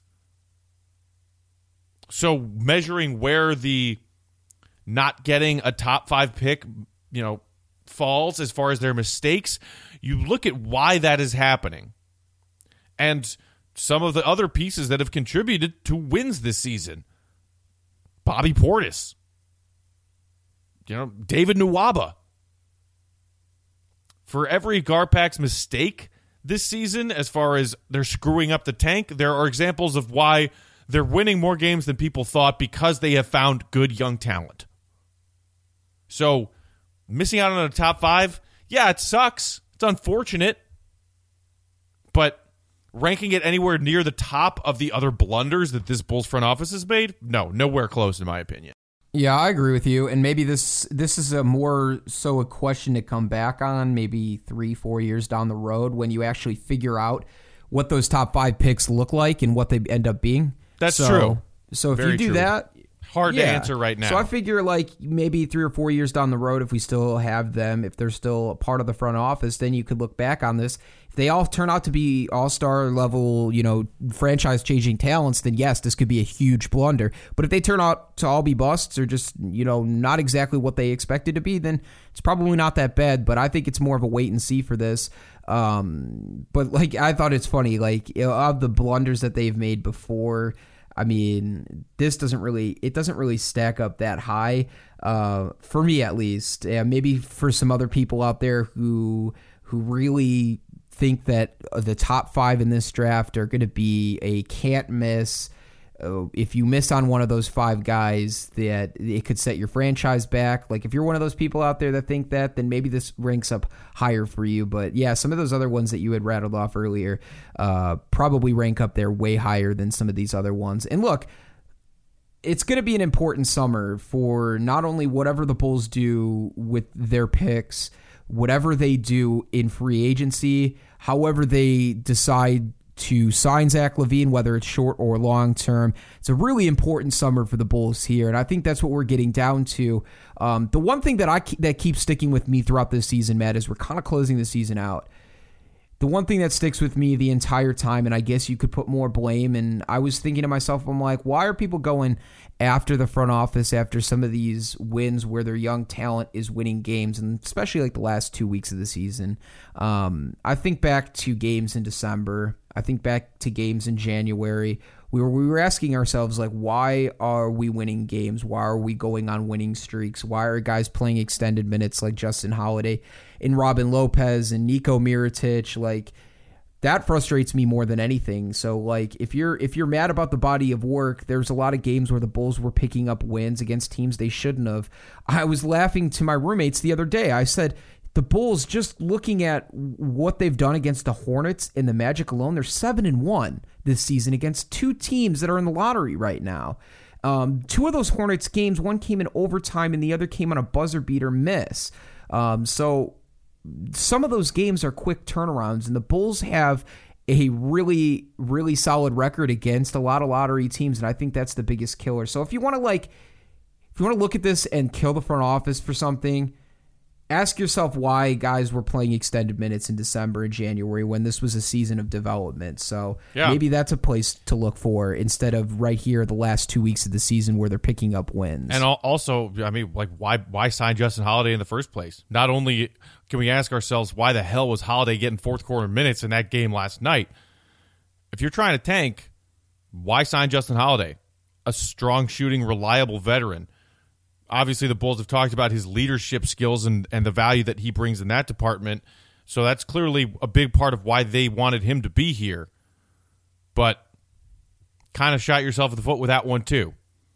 So measuring where the not getting a top 5 pick, falls as far as their mistakes, you look at why that is happening. And some of the other pieces that have contributed to wins this season. Bobby Portis. David Nwaba. For every Garpack's mistake this season, as far as they're screwing up the tank, there are examples of why they're winning more games than people thought because they have found good young talent. So, missing out on a top 5, yeah, it sucks. It's unfortunate. But ranking it anywhere near the top of the other blunders that this Bulls front office has made, no, nowhere close in my opinion. Yeah, I agree with you. And maybe this is a question to come back on maybe 3-4 years down the road when you actually figure out what those top 5 picks look like and what they end up being. That's true. So if Very you do true. that, hard to answer right now. So I figure maybe 3 or 4 years down the road, if we still have them, if they're still a part of the front office, then you could look back on this. If they all turn out to be all-star level, franchise-changing talents, then yes, this could be a huge blunder. But if they turn out to all be busts or just, not exactly what they expected to be, then it's probably not that bad. But I think it's more of a wait and see for this. But I thought it's funny, of the blunders that they've made before, I mean, this doesn't really stack up that high, for me at least. And maybe for some other people out there who really think that the top 5 in this draft are going to be a can't miss. If you miss on one of those 5 guys, that it could set your franchise back. If you're one of those people out there that think that, then maybe this ranks up higher for you. But yeah, some of those other ones that you had rattled off earlier probably rank up there way higher than some of these other ones. And look, it's going to be an important summer for not only whatever the Bulls do with their picks, whatever they do in free agency, however they decide to sign Zach LaVine, whether it's short or long term. It's a really important summer for the Bulls here, and I think that's what we're getting down to. The one thing that keeps sticking with me throughout this season, Matt, is we're kind of closing the season out. the one thing that sticks with me the entire time, and I guess you could put more blame, and I was thinking to myself, I'm like, why are people going after the front office after some of these wins where their young talent is winning games, and especially like the last 2 weeks of the season? I think back to games in December. I think back to games in January. We were asking ourselves, like, why are we winning games? Why are we going on winning streaks? Why are guys playing extended minutes like Justin Holiday and Robin Lopez and Nico Mirotic? Like, that frustrates me more than anything. So, like, if you're mad about the body of work, there's a lot of games where the Bulls were picking up wins against teams they shouldn't have. I was laughing to my roommates the other day. I said, the Bulls, just looking at what they've done against the Hornets and the Magic alone, they're 7-1 this season against two teams that are in the lottery right now. Two of those Hornets games, one came in overtime and the other came on a buzzer beater miss. So some of those games are quick turnarounds, and the Bulls have a really, really solid record against a lot of lottery teams, and I think that's the biggest killer. So if you want to look at this and kill the front office for something, ask yourself why guys were playing extended minutes in December and January when this was a season of development. So maybe that's a place to look for instead of right here the last 2 weeks of the season where they're picking up wins. And also, I mean, like, why sign Justin Holiday in the first place? Not only can we ask ourselves why the hell was Holiday getting fourth quarter minutes in that game last night? If you're trying to tank, why sign Justin Holiday? A strong shooting, reliable veteran. Obviously, the Bulls have talked about his leadership skills and the value that he brings in that department. So that's clearly a big part of why they wanted him to be here. But kind of shot yourself in the foot with that one, too.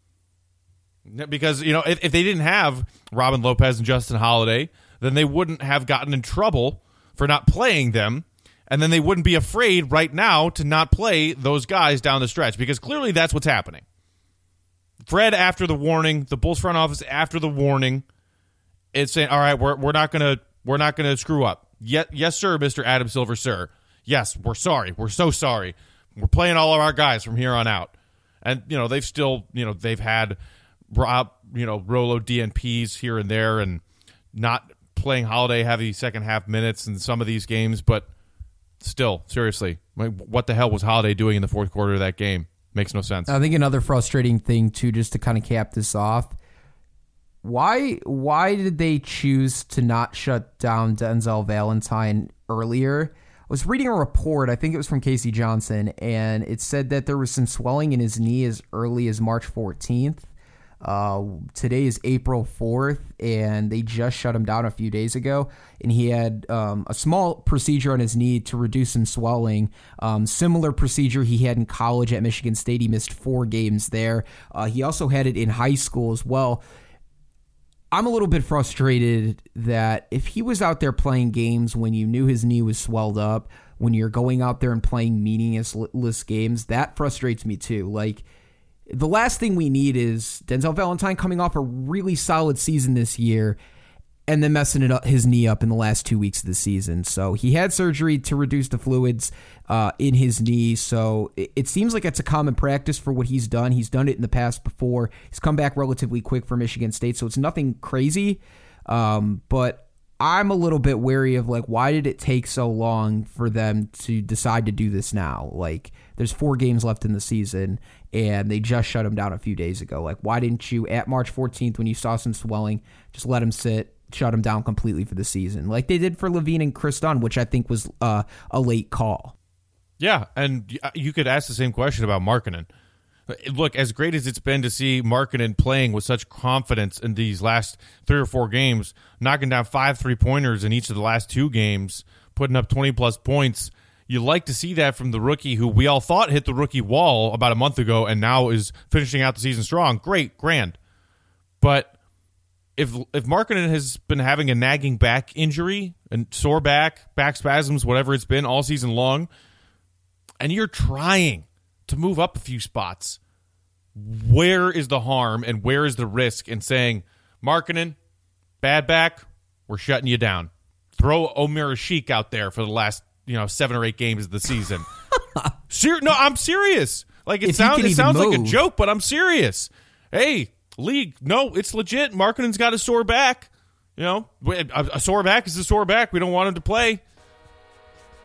Because, you know, if they didn't have Robin Lopez and Justin Holiday, then they wouldn't have gotten in trouble for not playing them. And then they wouldn't be afraid right now to not play those guys down the stretch. Because clearly that's what's happening. Fred after the warning, the Bulls front office after the warning, it's saying, all right, we're not gonna screw up. Yes, sir, Mr. Adam Silver, sir. Yes, we're sorry. We're so sorry. We're playing all of our guys from here on out. And they've had Rolo DNPs here and there, and not playing Holiday heavy second half minutes in some of these games, but still, seriously, what the hell was Holiday doing in the fourth quarter of that game? Makes no sense. I think another frustrating thing, too, just to kind of cap this off, why did they choose to not shut down Denzel Valentine earlier? I was reading a report, I think it was from Casey Johnson, and it said that there was some swelling in his knee as early as March 14th. Today is April 4th, and they just shut him down a few days ago, and he had a small procedure on his knee to reduce some swelling. Similar procedure he had in college at Michigan State. He missed 4 games there. He also had it in high school as well. I'm a little bit frustrated that if he was out there playing games when you knew his knee was swelled up, when you're going out there and playing meaningless games, that frustrates me too. Like, the last thing we need is Denzel Valentine coming off a really solid season this year and then messing his knee up in the last 2 weeks of the season. So he had surgery to reduce the fluids in his knee. So it seems like it's a common practice for what he's done. He's done it in the past before. He's come back relatively quick for Michigan State, so it's nothing crazy. But I'm a little bit wary of, like, why did it take so long for them to decide to do this now? Like, there's 4 games left in the season, and they just shut him down a few days ago. Like, why didn't you, at March 14th, when you saw some swelling, just let him sit, shut him down completely for the season, like they did for Levine and Chris Dunn, which I think was a late call. Yeah, and you could ask the same question about Markkanen. Look, as great as it's been to see Markkanen playing with such confidence in these last 3 or 4 games, knocking down 5 3-pointers in each of the last 2 games, putting up 20-plus points, you like to see that from the rookie who we all thought hit the rookie wall about a month ago and now is finishing out the season strong. Great, grand. But if Markkanen has been having a nagging back injury and sore back spasms, whatever it's been all season long, and you're trying to move up a few spots, where is the harm and where is the risk in saying, Markkanen, bad back, we're shutting you down. Throw Omer Ashik out there for the last 7 or 8 games of the season. No, I'm serious. Like, it sounds like a joke, but I'm serious. Hey, league, no, it's legit. Markkanen's got a sore back. A sore back is a sore back. We don't want him to play.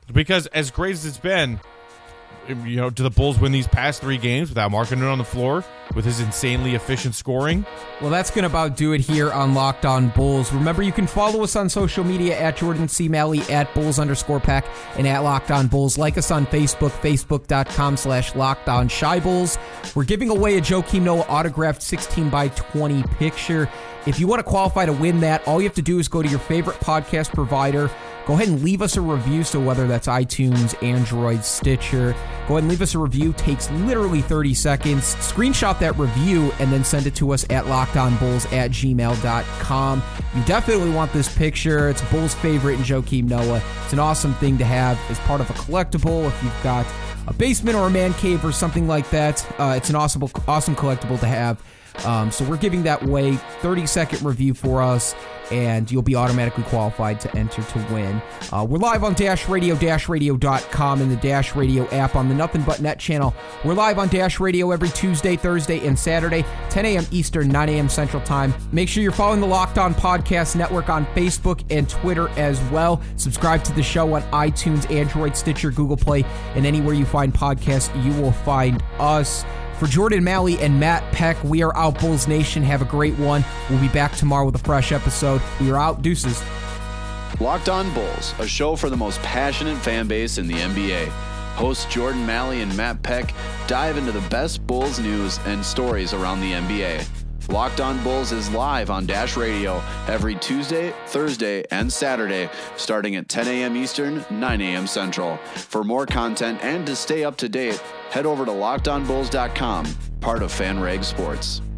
Because as great as it's been, you know, do the Bulls win these past 3 games without Markkanen on the floor with his insanely efficient scoring? Well, that's going to about do it here on Locked On Bulls. Remember, you can follow us on social media at Jordan C. Malley, at Bulls_Pack, and at Locked On Bulls. Like us on Facebook, facebook.com/LockedOnShyBulls. We're giving away a Joakim Noah autographed 16x20 picture. If you want to qualify to win that, all you have to do is go to your favorite podcast provider. Go ahead and leave us a review, so whether that's iTunes, Android, Stitcher, go ahead and leave us a review. Takes literally 30 seconds. Screenshot that review and then send it to us at lockedonbulls@gmail.com. You definitely want this picture. It's a Bulls favorite in Joakim Noah. It's an awesome thing to have as part of a collectible. If you've got a basement or a man cave or something like that, it's an awesome collectible to have. So we're giving that away. 30-second review for us, and you'll be automatically qualified to enter to win. We're live on Dash Radio, dashradio.com, and the Dash Radio app on the Nothing But Net channel. We're live on Dash Radio every Tuesday, Thursday, and Saturday, 10 a.m. Eastern, 9 a.m. Central Time. Make sure you're following the Locked On Podcast Network on Facebook and Twitter as well. Subscribe to the show on iTunes, Android, Stitcher, Google Play, and anywhere you find podcasts, you will find us. For Jordan Malley and Matt Peck, we are out, Bulls Nation. Have a great one. We'll be back tomorrow with a fresh episode. We are out. Deuces. Locked On Bulls, a show for the most passionate fan base in the NBA. Hosts Jordan Malley and Matt Peck dive into the best Bulls news and stories around the NBA. Locked On Bulls is live on Dash Radio every Tuesday, Thursday, and Saturday, starting at 10 a.m. Eastern, 9 a.m. Central. For more content and to stay up to date, head over to LockedOnBulls.com, part of FanRag Sports.